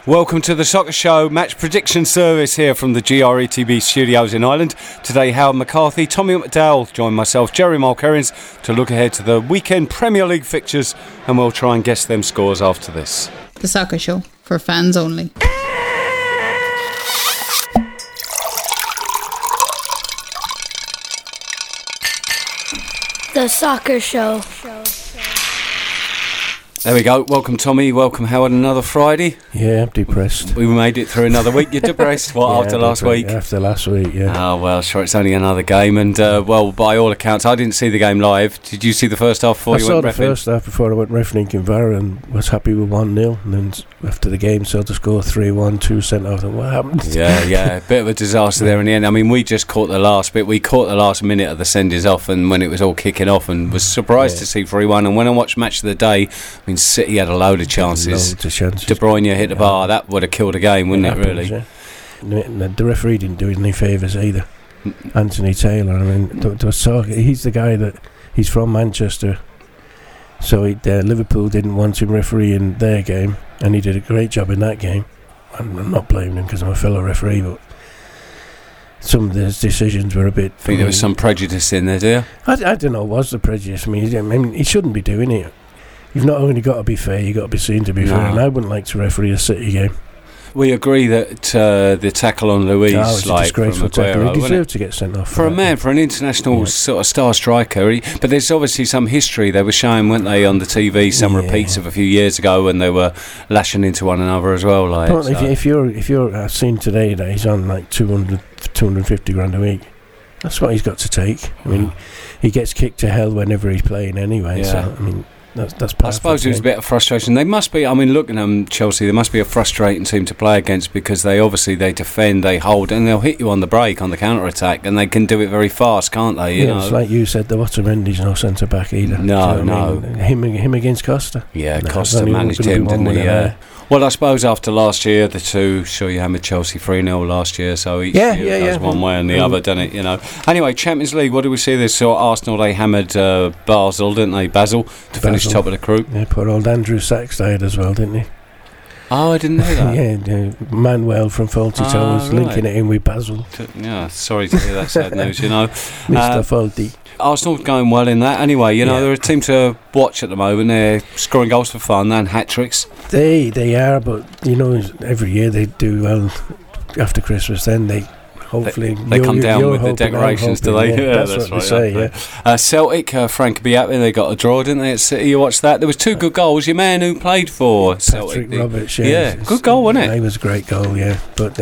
Welcome to the Soccer Show match prediction service here from the GRETB studios in Ireland. Today, Howard McCarthy, Tommy McDowell join myself, Jerry Mulkerrins, to look ahead to the weekend Premier League fixtures, and we'll try and guess them scores after this. The Soccer Show, for fans only. The Soccer Show. There we go. Welcome, Tommy. Welcome, Howard. Another Friday. Yeah, I'm depressed. We made it through another week. You're depressed? What, Yeah, after last week? After last week, yeah. Oh, well, sure, it's only another game. And, well, by all accounts, I didn't see the game live. Did you see the first half before I you saw went the reffing? first half before I went reffing in Kinvara and was happy with 1-0. And then after the game, saw the score 3-1, 2 sent off. And what happened? Yeah. Bit of a disaster there in the end. I mean, we just caught the last bit. We caught the last minute of the senders off and when it was all kicking off and was surprised to see 3-1. And when I watched Match of the Day, I mean, City had a load of chances. De Bruyne hit the bar. That would have killed a game, wouldn't it, really? Yeah. The referee didn't do any favours either. Anthony Taylor, I mean, he's the guy that he's from Manchester, so Liverpool didn't want him refereeing their game, and he did a great job in that game. I'm not blaming him because I'm a fellow referee, but some of his decisions were a bit. I think there was some prejudice in there, do you? I don't know. Was the prejudice? I mean, he shouldn't be doing it. You've not only got to be fair, you've got to be seen to be fair, and I wouldn't like to referee a City game. We agree that the tackle on Luis, it's a disgraceful tackle. He deserved to get sent off. For an international sort of star striker. But there's obviously some history. They were showing, weren't they, on the TV, some repeats of a few years ago when they were lashing into one another as well. Like, but if you're I've seen today that he's on like 250 grand a week. That's what he's got to take. I mean, he gets kicked to hell whenever he's playing anyway. Yeah. So I mean. That's I suppose it was a bit of frustration. They must be, I mean, looking at Chelsea, they must be a frustrating team to play against because they defend, they hold, and they'll hit you on the break, on the counter-attack, and they can do it very fast, can't they? You know? It's like you said, the Otamendi's no centre-back either. No. Him against Costa? Yeah, Costa managed him, didn't he? Yeah. Well, I suppose after last year, the two, sure, you hammered Chelsea 3-0 last year, so each year goes one way and the other, doesn't it? You know. Anyway, Champions League, what do we see this? So Arsenal, they hammered Basel, didn't they? Basel, to finish top of the group. Yeah, poor old Andrew Sachs died as well, didn't he? Oh, I didn't know that. yeah, Manuel from Fawlty Towers linking it in with Basel. Yeah, sorry to hear that sad news, you know. Mr. Fawlty. Arsenal going well in that anyway, you know, they're a team to watch at the moment. They're scoring goals for fun and hat-tricks. They are, but you know, every year they do well after Christmas, then they hopefully they come down with the decorations, do they? Yeah, that's what they say, Celtic, Frank Biapi, they got a draw, didn't they, at City? You watched that? There was 2 good goals. Your man who played for Celtic, Patrick Roberts, good goal, wasn't it? It was a great goal, yeah. But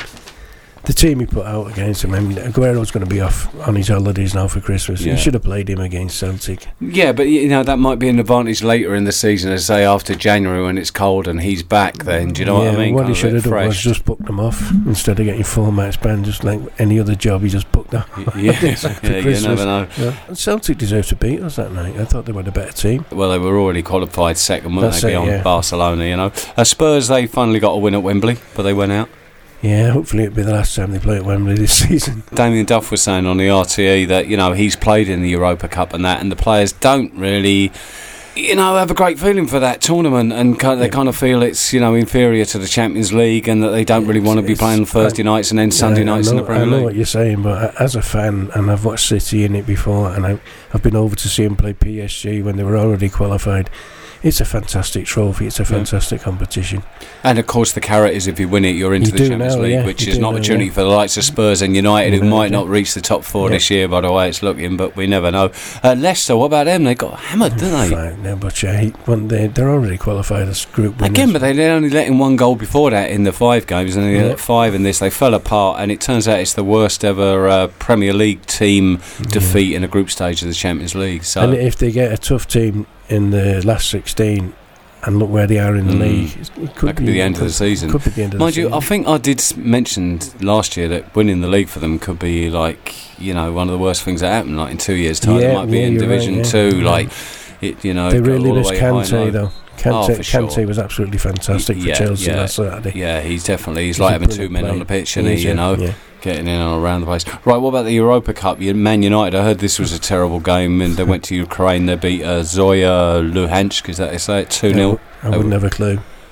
the team he put out against him, I mean, Aguero's going to be off on his holidays now for Christmas. You should have played him against Celtic. Yeah, but you know, that might be an advantage later in the season, as say after January when it's cold and he's back then, do you know what I mean? What he should have done was just booked them off instead of getting 4-match ban, just like any other job, he just booked them. You never know. Yeah. Celtic deserved to beat us that night. I thought they were the better team. Well, they were already qualified second, weren't they, beyond Barcelona, you know. Spurs, they finally got a win at Wembley, but they went out. Yeah, hopefully it'll be the last time they play at Wembley this season. Damien Duff was saying on the RTE that, you know, he's played in the Europa Cup and that, and the players don't really, you know, have a great feeling for that tournament, and they kind of feel it's, you know, inferior to the Champions League, and that they don't really want to be playing Thursday nights and then Sunday nights in the Premier League. I know what you're saying, but as a fan, and I've watched City in it before, and I've been over to see them play PSG when they were already qualified. It's a fantastic trophy. It's a fantastic competition. And of course the carrot is if you win it, you're into the Champions League, which is an opportunity for the likes of Spurs and United, who might not reach the top 4 this year, by the way it's looking, but we never know. Leicester, what about them? They got hammered, didn't they? Right, no, but they're already qualified as group winners. Again, but they only let in 1 goal before that in the 5 games, and they let 5 in this. They fell apart, and it turns out it's the worst ever Premier League team defeat in a group stage of the Champions League. So, and if they get a tough team in the last 16 and look where they are in the league, that could be the end of the season. Could be the end of Mind the you, season. I think I did mention last year that winning the league for them could be like, you know, one of the worst things that happened. Like in 2 years' time, they might be in Division 2. Like, it, you know, they really miss Kante though. Kante sure. was absolutely fantastic for Chelsea last Saturday. Yeah, he's like having 2 men on the pitch, and you know. Getting in and around the place. Right, what about the Europa Cup? Man United, I heard this was a terrible game, and they went to Ukraine. They beat Zoya Luhansk, is that they say it, 2-0? I wouldn't have a clue.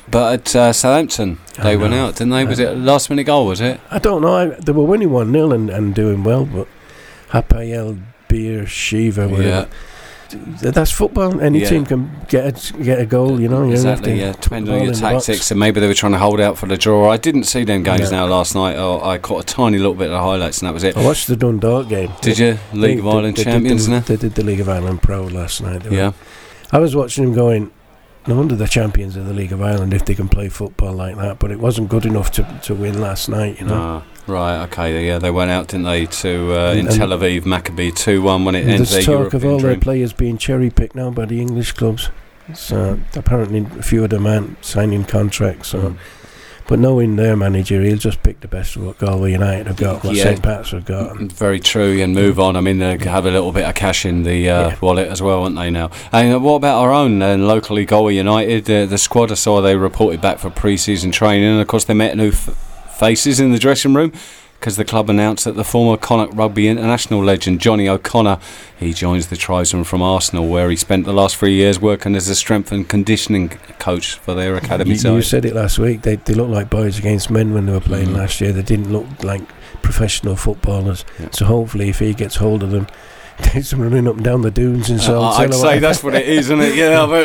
But at Southampton, they went out, didn't they? Was it a last-minute goal, was it? I don't know. They were winning 1-0 and doing well, but Hapoel Beersheva were... That's football. Any team can get a goal, you know. Exactly, depending on your tactics. And maybe they were trying to hold out for the draw. I didn't see them games now last night. I caught a tiny little bit of the highlights, and that was it. I watched the Dundalk game. Did you? League of Ireland champions, They did the League of Ireland Pro last night. I was watching them going, no wonder they're champions of the League of Ireland if they can play football like that. But it wasn't good enough to win last night, you know. Right, okay, they went out, didn't they, to in Tel Aviv, Maccabi 2-1 when it ended their European dream. There's talk of all their players being cherry-picked now by the English clubs. So apparently a few of them aren't signing contracts. But knowing their manager, he'll just pick the best of what Galway United have got, what St. Pat's have got. Very true, and move on. I mean, they have a little bit of cash in the wallet as well, won't they, now? And what about our own, locally, Galway United? The squad, I saw they reported back for pre-season training, and of course they met new faces in the dressing room, because the club announced that the former Connacht Rugby International legend Johnny O'Connor, he joins the tribesmen from Arsenal, where he spent the last 3 years working as a strength and conditioning coach for their academy side. You said it last week, they looked like boys against men when they were playing last year. They didn't look like professional footballers, so hopefully if he gets hold of them, there's some running up and down the dunes and so on. I'd say that's what it is, isn't it?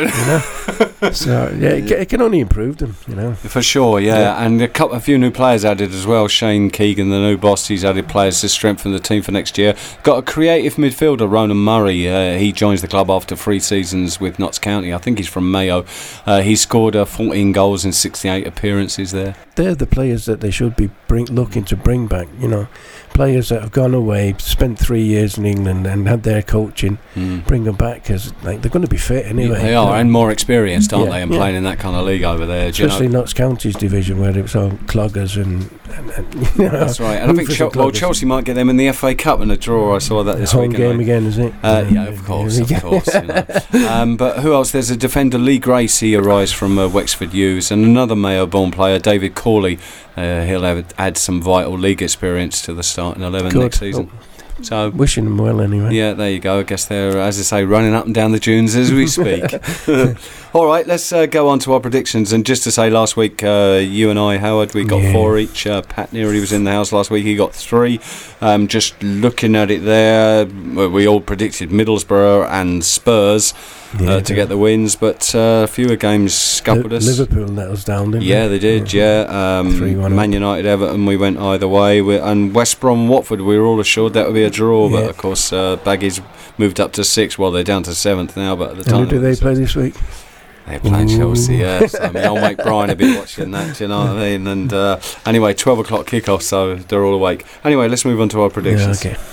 So it can only improve them, you know. For sure, and a few new players added as well. Shane Keegan, the new boss, he's added players to strengthen the team for next year. Got a creative midfielder, Ronan Murray. He joins the club after 3 seasons with Notts County. I think he's from Mayo. He scored 14 goals in 68 appearances there. They're the players that they should be looking to bring back, you know. Players that have gone away, spent 3 years in England and had their coaching, bring them back, because they're going to be fit anyway. They are, and more experienced, aren't they, and playing in that kind of league over there. Especially Notts County's division, where it was all cloggers and you know, that's right. And I think Chelsea might get them in the FA Cup in a draw. I saw that this week. Home game again, is it? Of course. You know. But who else? There's a defender, Lee Grace. He arrives from Wexford Youths, and another Mayo-born player, David Corley. He'll add some vital league experience to the starting 11 next season. So wishing them well anyway. Yeah, there you go. I guess they're, as I say, running up and down the dunes as we speak. All right, let's go on to our predictions. And just to say, last week you and I, Howard, we got 4 each. Pat Neary was in the house last week. He got 3. Just looking at it there, we all predicted Middlesbrough and Spurs to get the wins, but fewer games scuppered us. Liverpool let us down, didn't they? They did, 3-1 Man United, Everton, we went either way. And West Brom, Watford, we were all assured that would be a draw, but of course Baggies moved up to 6. Well, they're down to 7th now, but at the time... Who do they play this week? They're playing Chelsea, So I mean, old mate Brian will be watching that, you know what I mean? And anyway, 12 o'clock kickoff, so they're all awake. Anyway, let's move on to our predictions. Okay.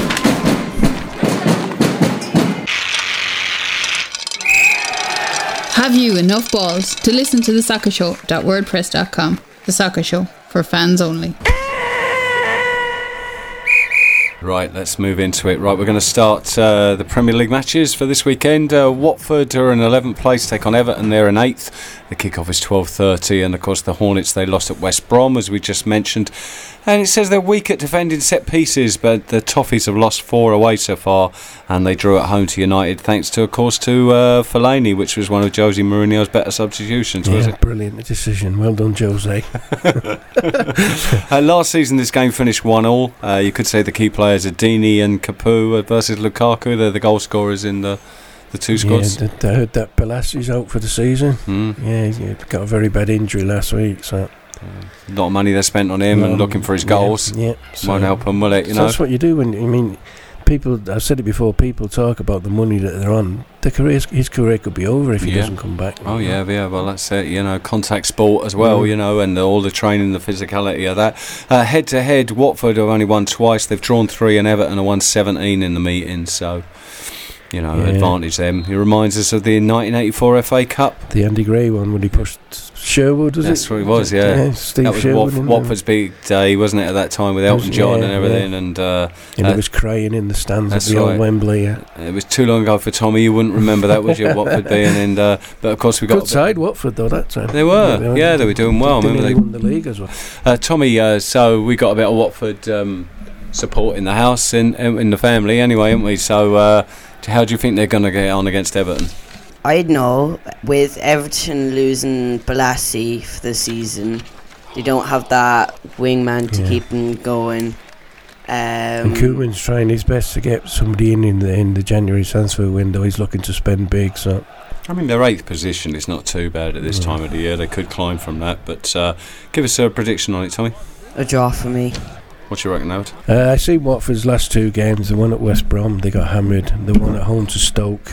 Have you enough balls to listen to the Soccer Show.wordpress.com? The Soccer Show, for fans only. Right, let's move into it. Right, we're going to start the Premier League matches for this weekend. Watford are in 11th place, take on Everton. They're in 8th. The kickoff is 12:30, and of course the Hornets, they lost at West Brom, as we just mentioned. And it says they're weak at defending set pieces, but the Toffees have lost 4 away so far, and they drew at home to United, thanks to, of course, to Fellaini, which was one of Jose Mourinho's better substitutions, was it? Brilliant decision. Well done, Jose. Last season, this game finished 1-1. You could say the key players are Dini and Capu versus Lukaku. They're the goal scorers in the 2 squads. I heard that Palacios out for the season. He got a very bad injury last week, so... A lot of money they spent on him and looking for his goals. Won't help him, will it? You know? That's what you do when people. I've said it before. People talk about the money that they're on. His career could be over if he doesn't come back. Well, that's it. You know, contact sport as well. You know, and all the training, the physicality of that. Head to head, Watford have only won twice. They've drawn 3, and Everton have won 17 in the meeting. So. You know, advantage them. It reminds us of the 1984 FA Cup. The Andy Gray one when he pushed Sherwood, was That's it? what it was, Steve that was Sherwood, Watford's big day, wasn't it, at that time with Elton John and everything. And he was crying in the stands at the old Wembley. It was too long ago for Tommy. You wouldn't remember that, would you, Watford being? But of course we got... Good side, Watford, though, that time. They were, they were doing well. Remember they won the league as well. Tommy, so we got a bit of Watford support in the house, in the family anyway, haven't we? So... how do you think they're going to get on against Everton? I know, with Everton losing Balassi for the season, they don't have that wingman to keep them going. And Koeman's trying his best to get somebody in the January transfer window. He's looking to spend big, so... I mean, their 8th position is not too bad at this time of the year. They could climb from that, but give us a prediction on it, Tommy. A draw for me. What do you reckon, Howard? I see Watford's last 2 games. The one at West Brom, they got hammered. The one at home to Stoke,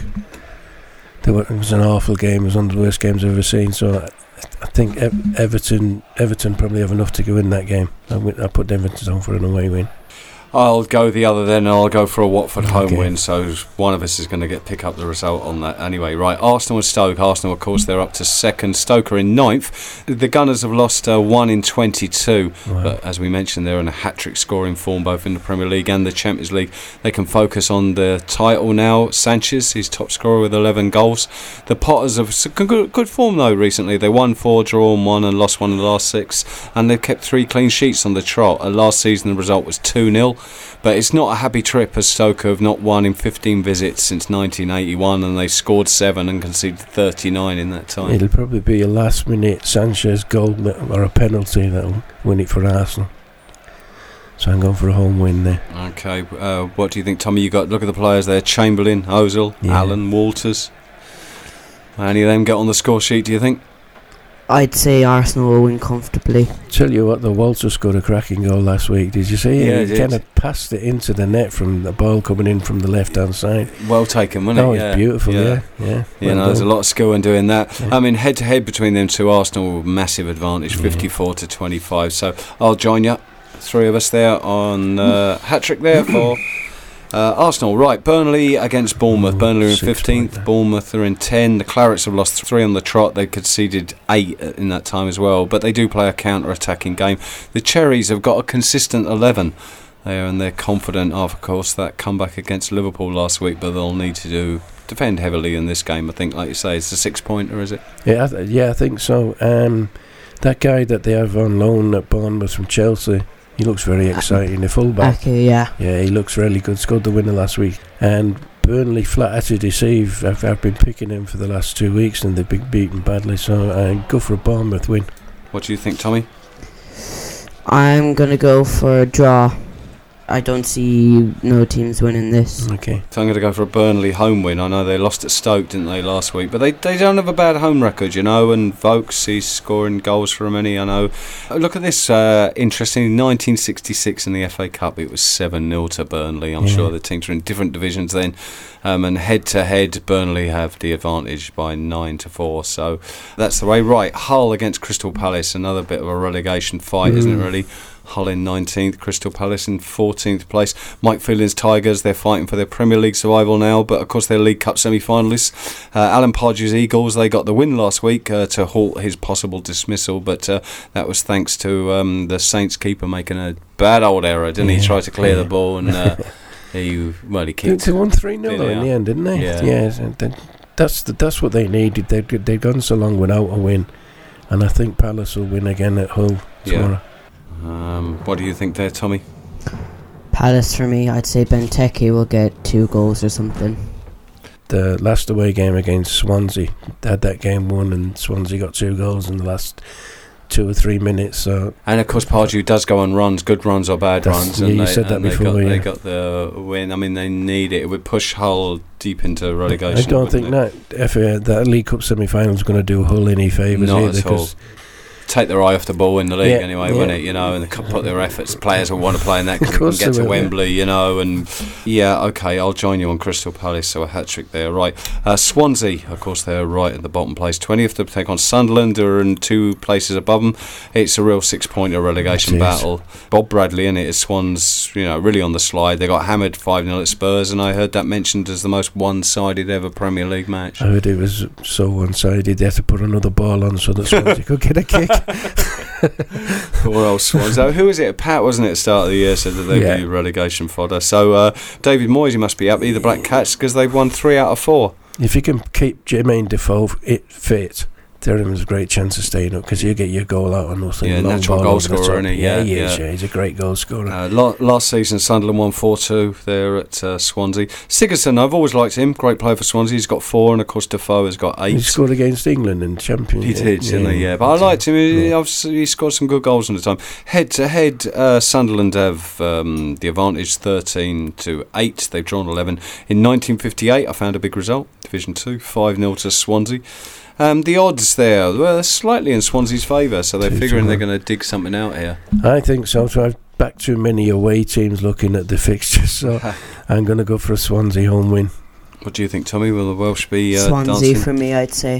it was an awful game. It was one of the worst games I've ever seen. So I think Everton probably have enough to go in that game. I put Everton on for an away win. I'll go the other then. I'll go for a Watford home win, so one of us is going to pick up the result on that anyway. Right, Arsenal and Stoke. Arsenal, of course, they're up to 2nd. Stoke are in 9th. The Gunners have lost 1 in 22, but as we mentioned, they're in a hat-trick scoring form both in the Premier League and the Champions League. They can focus on the title now. Sanchez, he's top scorer with 11 goals. The Potters have good form though recently. They won 4, drawn 1 and lost 1 in the last 6, and they've kept 3 clean sheets on the trot. Last season the result was 2-0. But it's not a happy trip, as Stoke have not won in 15 visits since 1981, and they scored 7 and conceded 39 in that time. It'll probably be a last-minute Sanchez goal or a penalty that'll win it for Arsenal. So I'm going for a home win there. Okay, what do you think, Tommy? Look at the players there: Chamberlain, Ozil, Allen, Walters. Any of them get on the score sheet, do you think? I'd say Arsenal will win comfortably. Tell you what, the Walter scored a cracking goal last week. Did you see it? Yeah, he kind of passed it into the net from the ball coming in from the left-hand side. Well taken, wasn't it? Oh, it's beautiful, yeah. There's a lot of skill in doing that. Yeah. I mean, head-to-head between them two, Arsenal massive advantage, 54-25. So I'll join you, 3 of us there on hat-trick there for... Arsenal, right. Burnley against Bournemouth. Burnley are in 15th, Bournemouth are in 10. The Clarets have lost 3 on the trot. They conceded 8 in that time as well, but they do play a counter-attacking game. The Cherries have got a consistent 11 there, and they're confident of course, that comeback against Liverpool last week, but they'll need to defend heavily in this game, I think. Like you say, it's a 6-pointer, is it? Yeah, I think so. That guy that they have on loan at Bournemouth from Chelsea, he looks very exciting, the fullback. Yeah, he looks really good. Scored the winner last week. And Burnley flat out to deceive. I've been picking him for the last 2 weeks and they've been beaten badly. So go for a Bournemouth win. What do you think, Tommy? I'm going to go for a draw. I don't see no teams winning this. Okay. So I'm going to go for a Burnley home win. I know they lost at Stoke, didn't they, last week? But they don't have a bad home record, you know. And Vokes, he's scoring goals for many, I know. Look at this. Interesting. 1966 in the FA Cup, it was 7-0 to Burnley. I'm sure the teams were in different divisions then. And head-to-head, Burnley have the advantage by 9-4. So that's the way. Right, Hull against Crystal Palace. Another bit of a relegation fight, isn't it, really? Hull in 19th, Crystal Palace in 14th place. Mike Phelan's Tigers, they're fighting for their Premier League survival now, but of course they're League Cup semi-finalists. Alan Podge's Eagles, they got the win last week to halt his possible dismissal, but that was thanks to the Saints keeper making a bad old error, didn't he? He tried to clear the ball and he kicked. They won 3-0 in the end, didn't they? Yeah. That's what they needed. They'd gone so long without a win, and I think Palace will win again at Hull tomorrow. What do you think there, Tommy? Palace for me. I'd say Benteke will get 2 goals or something. The last away game against Swansea, they had that game won, and Swansea got 2 goals in the last 2 or 3 minutes. So. And of course, Pardew does go on runs, good runs or bad runs. Yeah, and you said that before. They got the win. I mean, they need it. It would push Hull deep into relegation. I don't think that League Cup semi-final is going to do Hull any favours either. Because take their eye off the ball in the league wouldn't it? You know, and they put their efforts. Players will want to play in that because they can get to Wembley, you know. And okay, I'll join you on Crystal Palace. So a hat trick there, right? Swansea, of course, they're right at the bottom place, 20th to take on Sunderland. They're in 2 places above them. It's a real 6-pointer relegation battle. Bob Bradley in it is Swans, really on the slide. They got hammered 5-0 at Spurs, and I heard that mentioned as the most one-sided ever Premier League match. I heard it was so one-sided they had to put another ball on so that Swansea could get a kick. Poor old Swans. Who was it? Pat, wasn't it, at the start of the year, said that they'd be relegation fodder. So David Moyes, he must be happy, the Black Cats, because they've won 3 out of 4. If you can keep Jermaine Defoe fit, Derham has a great chance of staying up because you get your goal out on nothing. Yeah, natural goal scorer, isn't he? Yeah, he is. Yeah, he's a great goal scorer. Last season, Sunderland won 4-2 there at Swansea. Sigurdsson, I've always liked him. Great player for Swansea. He's got 4, and of course Defoe has got 8. He scored against England in Champions. He did, didn't he? Yeah, but I liked him. He scored some good goals in the time. Head to head, Sunderland have the advantage, 13-8. They've drawn 11. In 1958, I found a big result. Division 2, 5-0 to Swansea. The odds there, well, slightly in Swansea's favour, so they're figuring they're going to dig something out here. I think so. So I've backed too many away teams looking at the fixtures, so I'm going to go for a Swansea home win. What do you think, Tommy? Will the Welsh be Swansea dancing? For me, I'd say.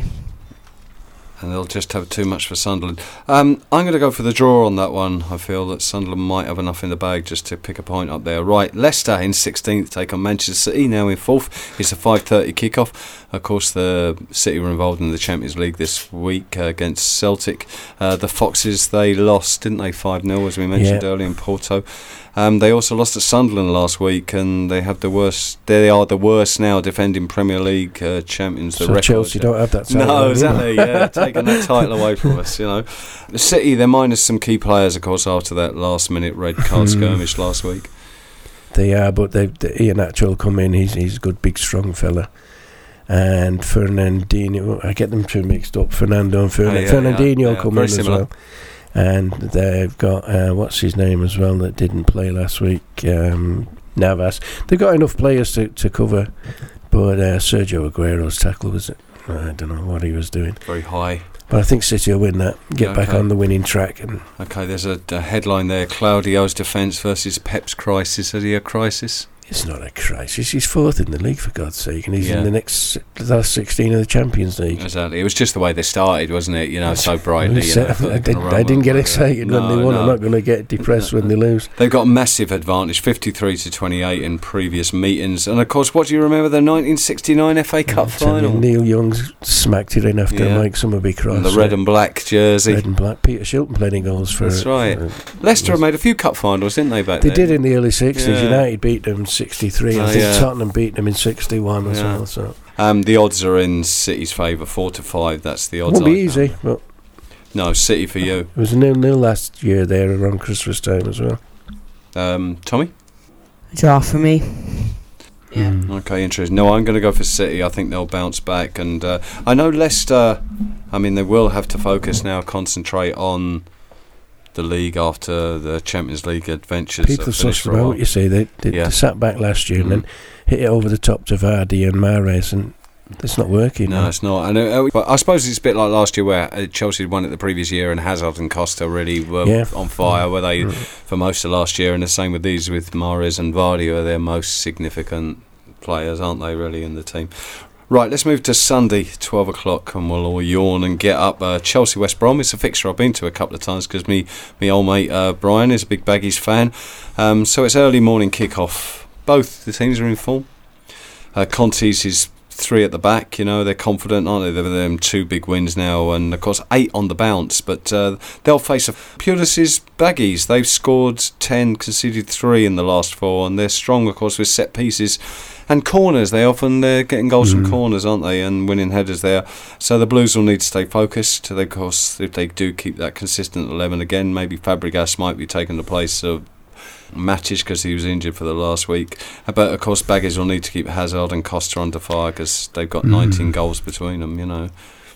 And they'll just have too much for Sunderland. I'm going to go for the draw on that one. I feel that Sunderland might have enough in the bag just to pick a point up there. Right, Leicester in 16th take on Manchester City, now in 4th. It's a 5:30 kickoff. Of course, the City were involved in the Champions League this week against Celtic. The Foxes, they lost, didn't they, 5-0, as we mentioned earlier, in Porto. They also lost at Sunderland last week, and they have the worst. They are the worst now defending Premier League champions. So Chelsea don't have that title. No, exactly. Yeah, taking that title away from us. The City, they're minus some key players, of course, after that last-minute red card skirmish last week. They are, but Iheanacho will come in. He's a good, big, strong fella. And Fernandinho, I get them two mixed up. Fernando and Fernandinho will come in similar. As well. And they've got what's his name as well that didn't play last week, Navas. They've got enough players to cover, but Sergio Aguero's tackle was I don't know what he was doing. Very high. But I think City will win that. Get back on the winning track. Okay, there's a headline there: Claudio's defence versus Pep's crisis. Is he a crisis? It's not a crisis. He's 4th in the league, for God's sake, and he's in the last 16 of the Champions League. Exactly. It was just the way they started, wasn't it? So brightly. I didn't get excited when they won. I'm not going to get depressed when they lose. They've got a massive advantage, 53-28 in previous meetings. And, of course, what do you remember? The 1969 FA Cup final? Neil Young smacked it in after Mike Summerby crossed. And the red and black jersey. Red and black. Peter Shilton played in goals for That's right. Leicester have made a few cup finals, didn't they, back then? They did in the early 60s. Yeah. United beat them 63. I think Tottenham beat them in 61 as well. So. The odds are in City's favour, 4-5. That's the odds. Won't be easy, but no, City for you. It was 0-0 last year there around Christmas time as well. Tommy? Draw for me. Yeah. Okay, interesting. No, I'm going to go for City. I think they'll bounce back, and I know Leicester. I mean, they will have to focus now, concentrate on the league after the Champions League adventures. People sussed them out, you see. They sat back last year and then hit it over the top to Vardy and Mahrez, and it's not working. No, it's not. And but I suppose it's a bit like last year where Chelsea won it the previous year and Hazard and Costa really were on fire, were they, for most of last year, and the same with these, with Mahrez and Vardy, who are their most significant players, aren't they, really, in the team. Right, let's move to Sunday, 12 o'clock, and we'll all yawn and get up. Chelsea West Brom, it's a fixture I've been to a couple of times because me old mate Brian is a big Baggies fan. So it's early morning kick-off. Both the teams are in form. Conte's is 3 at the back, they're confident, aren't they? They've them 2 big wins now, and of course 8 on the bounce, but they'll face Pulis's Baggies. They've scored 10, conceded 3 in the last 4, and they're strong, of course, with set pieces and corners. They're getting goals from corners, aren't they, and winning headers there. So the Blues will need to stay focused. Of course, if they do keep that consistent 11 again, maybe Fabregas might be taking the place of Matches because he was injured for the last week. But of course, Baggies will need to keep Hazard and Costa under fire because they've got 19 goals between them.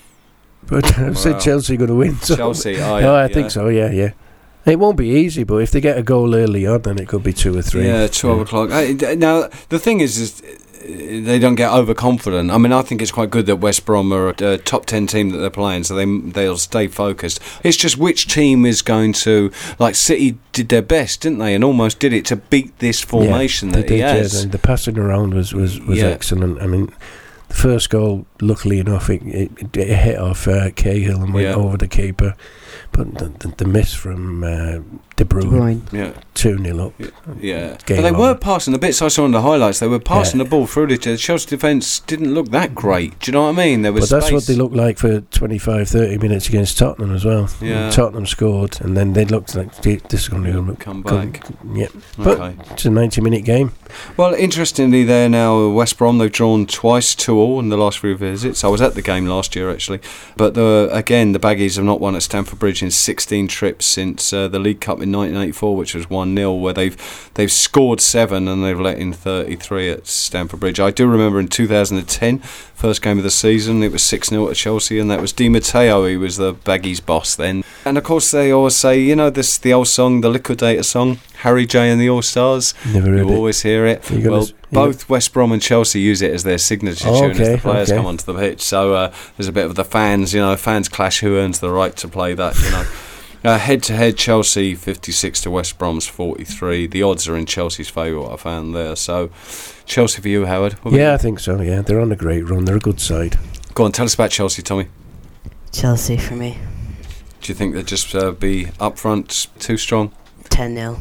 But I've said Chelsea going to win. So. Chelsea, I think so. Yeah. It won't be easy, but if they get a goal early on, then it could be 2 or 3. Yeah, 12 o'clock. Now, the thing is they don't get overconfident. I mean, I think it's quite good that West Brom are a top 10 team that they're playing, so they'll stay focused. It's just which team is going to... Like, City did their best, didn't they? And almost did it to beat this formation that he has. Yeah, the passing around was excellent. I mean... The first goal, luckily enough, it hit off Cahill and went over the keeper. But the miss from De Bruyne. 2-0 up. Yeah. But they were passing the bits I saw in the highlights. They were passing the ball through. The Chelsea defence didn't look that great. Do you know what I mean? There was that's what they looked like for 25-30 minutes against Tottenham as well. Yeah. Tottenham scored, and then they looked like this is going to come back. But it's a 90-minute game. Well, interestingly, there now West Brom, they've drawn twice 2-2 in the last 3 visits. I was at the game last year actually, but again the Baggies have not won at Stamford Bridge in 16 trips since the League Cup in 1984, which was 1-0, where they've scored 7 and they've let in 33 at Stamford Bridge. I do remember in 2010, first game of the season, it was 6-0 at Chelsea, and that was Di Matteo. He was the Baggies boss then. And of course they always say, the old song, the Liquidator song, Harry J and the All Stars. Never heard it. You always hear it. Both West Brom and Chelsea use it as their signature tune as the players come onto the pitch. So there's a bit of the fans, fans clash who earns the right to play that, Head-to-head, Chelsea 56 to West Brom's 43. The odds are in Chelsea's favour, what I found there. So Chelsea for you, Howard? I think so, yeah. They're on a great run. They're a good side. Go on, tell us about Chelsea, Tommy. Chelsea for me. Do you think they'll just be up front too strong? 10-0.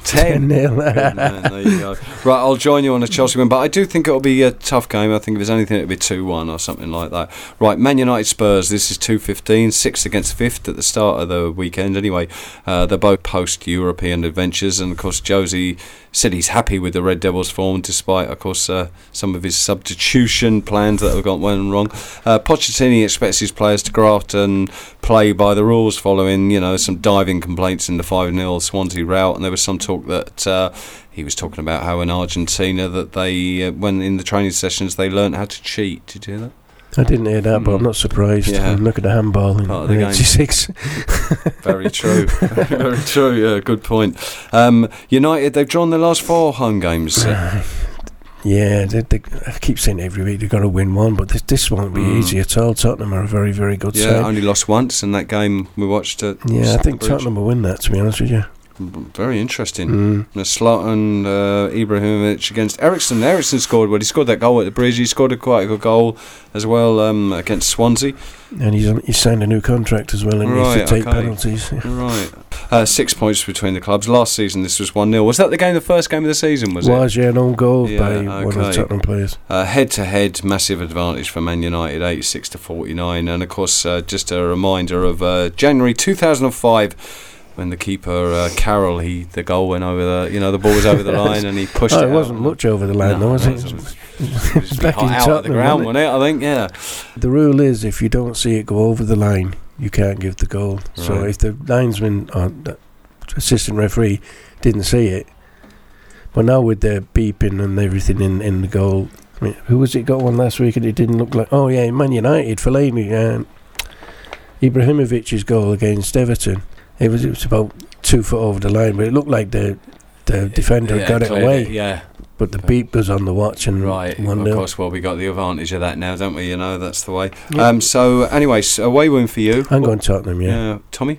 10-0. There you go. Right, I'll join you on a Chelsea win, but I do think it'll be a tough game. I think if there's anything, it'll be 2-1 or something like that. Right, Man United Spurs, this is 2:15, 6th against 5th at the start of the weekend anyway. They're both post-European adventures, and of course Josie said he's happy with the Red Devils' form, despite, of course, some of his substitution plans that have gone wrong. Pochettino expects his players to graft and play by the rules following, some diving complaints in the 5-0 Swansea rout, and there was some talk that he was talking about how in Argentina that they, when in the training sessions, they learned how to cheat. Did you hear that? I didn't hear that, but I'm not surprised. Yeah. Look at the handball in 86. Very true. Very true, yeah, good point. United, they've drawn their last 4 home games. Yeah, I keep saying every week they've got to win one, but this won't be easy at all. Tottenham are a very, very good side. Yeah, only lost once in that game we watched at I think Tottenham will win that, to be honest with you. Very interesting. Zlatan Ibrahimovic against Ericsson. Ericsson scored. Well, he scored that goal at the Bridge. He scored quite a good goal as well against Swansea. And he's signed a new contract as well, and he has to take penalties. Right. 6 points between the clubs. Last season this was 1-0. Was that the first game of the season, was it? Yeah, an own goal by one of the Tottenham players. Head-to-head, massive advantage for Man United, 86 to 49. And of course, just a reminder of January 2005, when the keeper Carroll, the goal went over the ball was over the line and he pushed it. It wasn't much over the line, though, was it? It was back out at the ground, wasn't it? I think, yeah. The rule is if you don't see it go over the line, you can't give the goal. Right. So if the linesman or the assistant referee didn't see it, but now with the beeping and everything in the goal, I mean, who was it got one last week and it didn't look like? Oh yeah, Man United, Fellaini, Ibrahimovic's goal against Everton. It was about 2 foot over the line, but it looked like the defender got it away. Yeah. But the beep was on the watch and right. 1-0. Of course, well, we got the advantage of that now, don't we? That's the way. Yeah. So, anyway, away win for you. I'm going Tottenham, yeah. Tommy?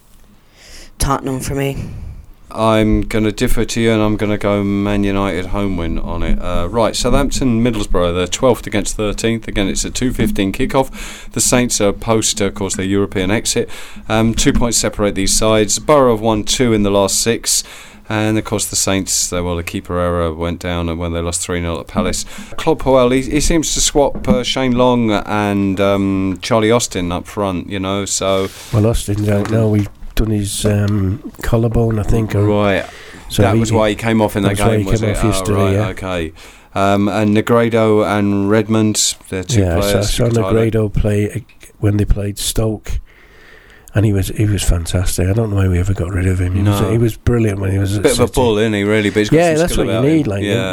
Tottenham for me. I'm going to differ to you, and I'm going to go Man United home win on it. Right, Southampton, Middlesbrough, they're 12th against 13th. Again, it's a 2:15 kickoff. The Saints are post, of course, their European exit. 2 points separate these sides. Borough have won 2 in the last 6. And of course the Saints, the keeper error went down when they lost 3-0 at Palace. Claude Puel, he seems to swap Shane Long and Charlie Austin up front, so... Well, Austin's out now. We've done his collarbone, I think. Right. So that was why he came off in that game, was it? Yesterday, right, okay. And Negredo and Redmond, they're 2 players. Yeah, I saw Negredo play when they played Stoke. And he was fantastic. I don't know why we ever got rid of him. He was brilliant when he was. A bit of a bull, isn't he? Really, but he's got that's what you need.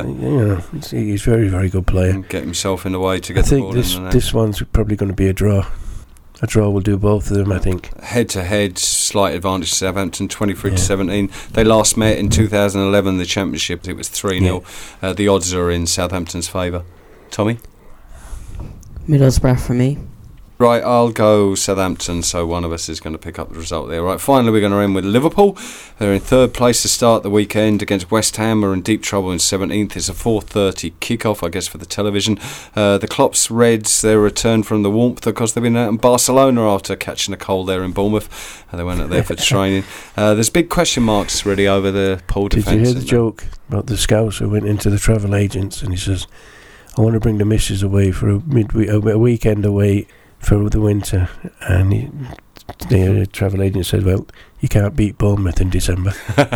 He's very, very good player. And get himself in the way to get the ball. I think this one's probably going to be a draw. A draw will do both of them, I think. Head-to-head, slight advantage to Southampton, 23 to 17. They last met in 2011, the Championship. It was 3-0. Yeah. The odds are in Southampton's favour. Tommy? Middlesbrough for me. Right, I'll go Southampton, so one of us is going to pick up the result there. Right, finally we're going to end with Liverpool. They're in third place to start the weekend against West Ham. Are in deep trouble in 17th. It's a 4:30 kickoff, I guess, for the television. The Klopp's Reds, they return from the warmth because they've been out in Barcelona after catching a cold there in Bournemouth. They went out there for training. There's big question marks really over the Paul defence. Did you hear the joke about the scouts who went into the travel agents and he says, I want to bring the missus away for a weekend away for the winter, and the travel agent said, well, you can't beat Bournemouth in December.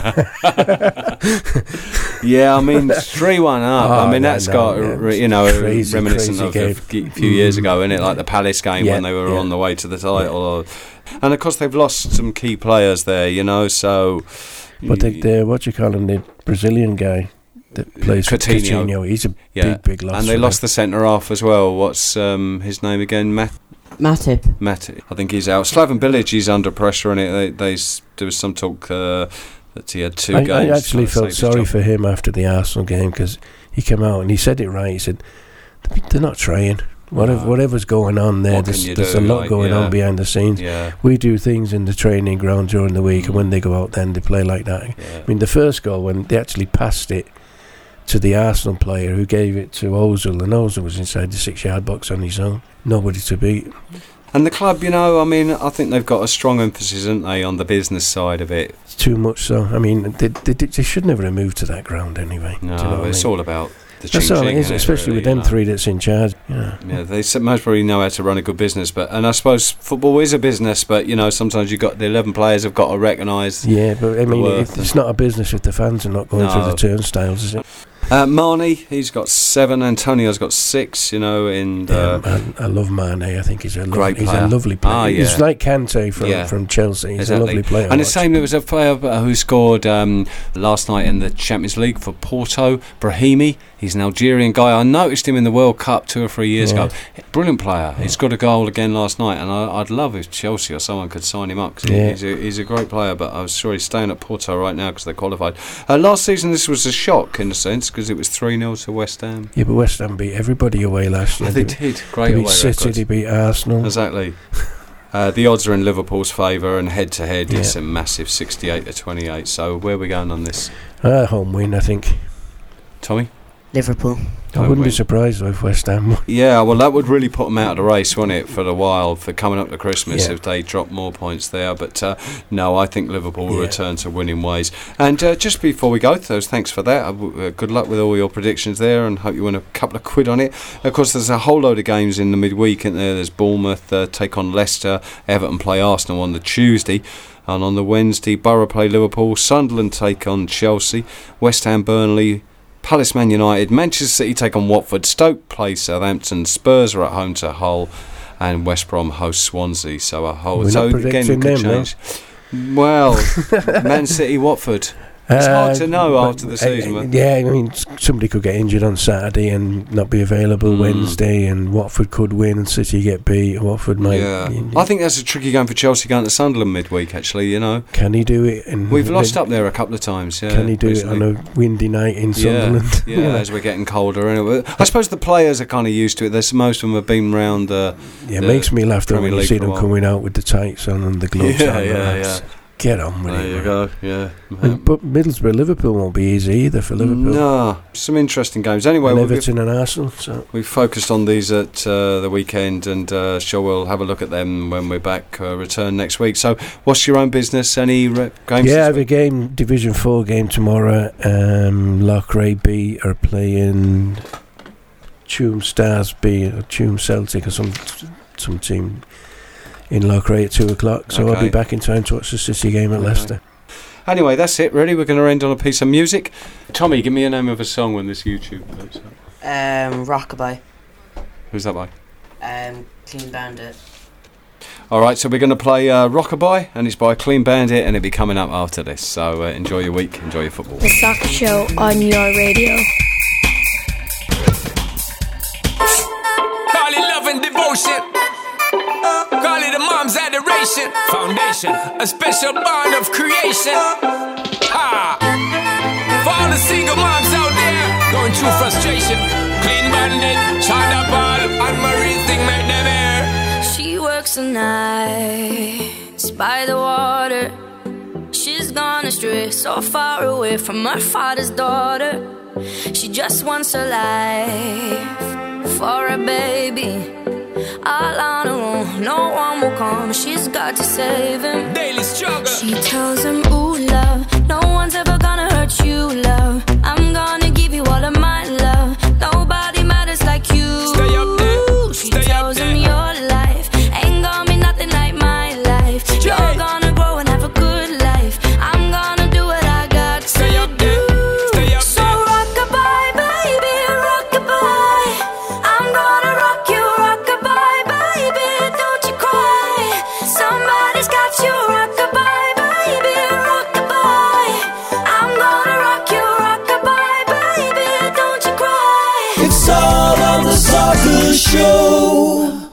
Yeah, I mean, 3-1 up. I mean, that's got crazy, reminiscent of a few years ago, isn't it? Like the Palace game when they were on the way to the title. And of course they've lost some key players there, so... But the Brazilian guy that plays for Coutinho, he's a big loss. And they lost the centre-half as well. What's his name again? Matip. I think he's out. Slaven Bilic is under pressure, and there was some talk that he had two games. I actually felt sorry for him after the Arsenal game because he came out and he said it right. He said, they're not trying. Whatever's going on there, there's a lot going on behind the scenes. Yeah. We do things in the training ground during the week, and when they go out then they play like that. Yeah. I mean, the first goal, when they actually passed it to the Arsenal player who gave it to Ozil, and Ozil was inside the 6-yard box on his own. Nobody to beat. And the club, I think they've got a strong emphasis, haven't they, on the business side of it. It's too much so. I mean, they should never have moved to that ground anyway. No, it's all about the ching-ching. That's all it is, especially with them three that's in charge. Yeah, they most probably know how to run a good business, and I suppose football is a business, but, sometimes you've got the 11 players have got to recognise. Yeah, but I mean, it's not a business if the fans are not going through the turnstiles, is it? Mane, he's got 7. Antonio's got 6. And I love Mane. I think he's a great player. He's a lovely player. He's like Kante from Chelsea. He's a lovely player. And the same, there was a player who scored last night in the Champions League for Porto, Brahimi. He's an Algerian guy. I noticed him in the World Cup 2 or 3 years ago. Brilliant player. He scored a goal again last night, and I'd love if Chelsea or someone could sign him up. He's a great player, but I was sure he's staying at Porto right now because they qualified. Last season, this was a shock in a sense because it was 3-0 to West Ham. Yeah, but West Ham beat everybody away last year. They did. Great away records. They beat City, they beat Arsenal. Exactly. The odds are in Liverpool's favour, and head-to-head it's a massive 68-28. So where are we going on this? Home win, I think. Tommy? Liverpool. I wouldn't be surprised if West Ham. Yeah, well, that would really put them out of the race, wouldn't it, for a while, for coming up to Christmas if they drop more points there. But no, I think Liverpool will return to winning ways. And just before we go to those, thanks for that. Good luck with all your predictions there, and hope you win a couple of quid on it. Of course, there's a whole load of games in the midweek, isn't there? There's Bournemouth take on Leicester, Everton play Arsenal on the Tuesday. And on the Wednesday, Borough play Liverpool, Sunderland take on Chelsea, West Ham Burnley, Palace Man United, Manchester City take on Watford, Stoke play Southampton, Spurs are at home to Hull, and West Brom host Swansea. So again, could change. Well, Man City, Watford. It's hard to know after the season. I mean, somebody could get injured on Saturday and not be available Wednesday, and Watford could win and City get beat. Watford might. I think that's a tricky game for Chelsea going to Sunderland midweek. Actually, Can he do it? We've lost up there a couple of times. Yeah, can he do it on a windy night in Sunderland? Yeah, as we're getting colder. Anyway, I suppose the players are kind of used to it. Most of them have been round. It makes me laugh though when you see them coming out with the tights on and the gloves on. Yeah. Get on with it. There you go, yeah. But Middlesbrough, Liverpool won't be easy either for Liverpool. No, some interesting games. Anyway, and Everton and Arsenal. So we've focused on these at the weekend, and sure we'll have a look at them when we're back, return next week. So what's your own business? Any games? Yeah, I have a game, Division 4 game tomorrow. Loughrea B are playing Tuam Stars B, or Tuam Celtic, or some team in Loughrea at 2 o'clock, so I'll be back in time to watch the City game at Leicester. Anyway, that's it really. We're going to end on a piece of music. Tommy, give me a name of a song when this YouTube goes up. Rockabye. Who's that by? Clean Bandit. Alright, so we're going to play Rockabye, and it's by Clean Bandit, and it'll be coming up after this. So enjoy your week, enjoy your football. The Soccer Show on your radio. Call it love and devotion. Call it a mom's adoration. Foundation, a special bond of creation. Ha! For all the single moms out there going through frustration, Clean Bandit, China Ball, and Marie thing made them air. She some nights by the water. She's gone astray, so far away from her father's daughter. She just wants her life for a baby. All on her own, no one will come. She's got to save him. Daily struggle. She tells him, ooh, love, no one's ever gonna hurt you, love. I'm gonna give you all of my love. Nobody matters like you. Stay up there. She tells him your life ain't gonna be nothing like my life. You're gonna grow and have a good life. I'm gonna do what I got to Stay up there. Stay up so there. rock-a-bye, baby, rock-a-bye. I'm gonna rock you, rock-a-bye, baby, don't you cry. Somebody's got you, rock-a-bye, baby, rock-a-bye. I'm gonna rock you, rock-a-bye, baby, don't you cry. It's all on the Soccer Show.